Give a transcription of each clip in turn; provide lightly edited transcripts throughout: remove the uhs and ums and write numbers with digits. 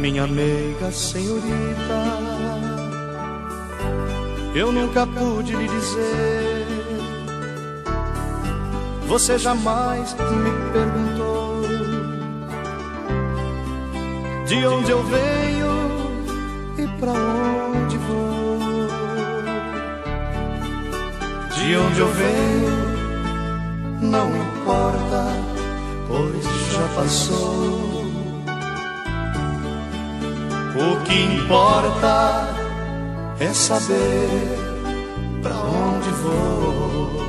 Minha meiga senhorita, eu nunca pude lhe dizer. Você jamais me perguntou de onde eu venho e pra onde vou. De onde eu venho não importa, pois já passou. O que importa é saber pra onde vou.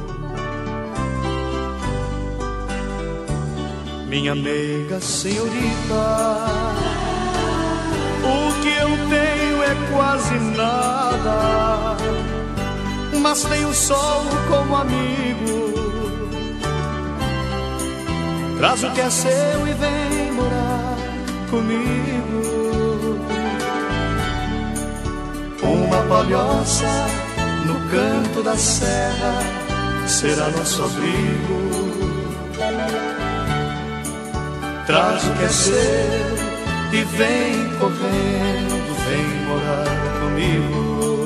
Minha meiga senhorita, o que eu tenho é quase nada, mas tenho o sol como amigo. Traz o que é seu e vem morar comigo. Uma palhoça no canto da serra será nosso abrigo. Traz o que é seu e vem correndo, vem morar comigo.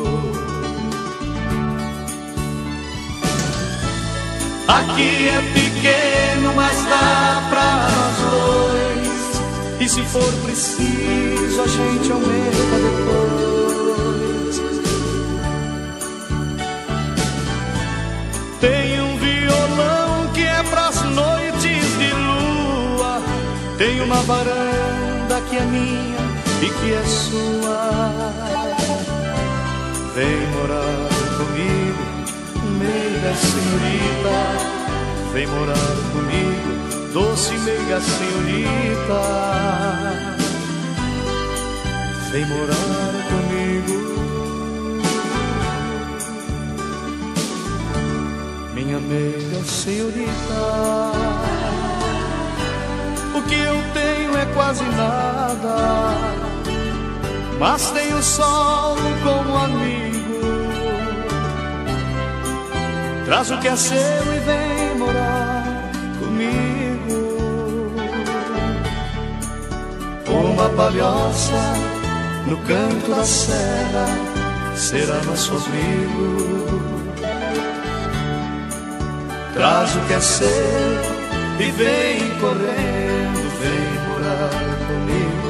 Aqui é pequeno, mas dá pra nós dois, e se for preciso a gente aumenta depois. Tem um violão que é pras noites de lua, tem uma varanda que é minha e que é sua. Vem morar comigo, meiga senhorita, vem morar comigo, doce meiga senhorita, vem morar comigo. Minha meiga senhorita, o que eu tenho é quase nada, mas tenho o sol como amigo. Traz o que é seu e vem morar comigo. Uma palhoça no canto da serra será nosso abrigo. Traz o que é seu e vem correndo, vem morar comigo.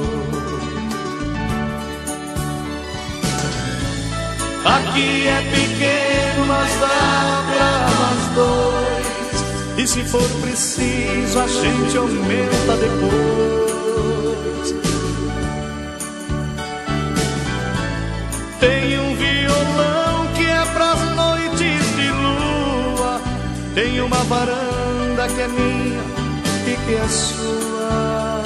Aqui é pequeno, mas dá pra nós dois, e se for preciso a gente aumenta depois. Tem um violão que é pras noites de lua, tem uma varanda que é minha e que é sua.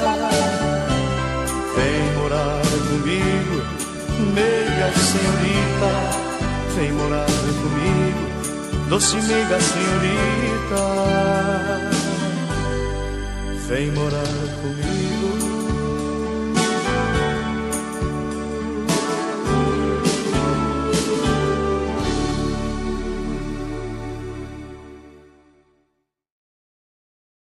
Vem morar comigo, meiga senhorita, vem morar comigo, doce meiga senhorita, vem morar comigo.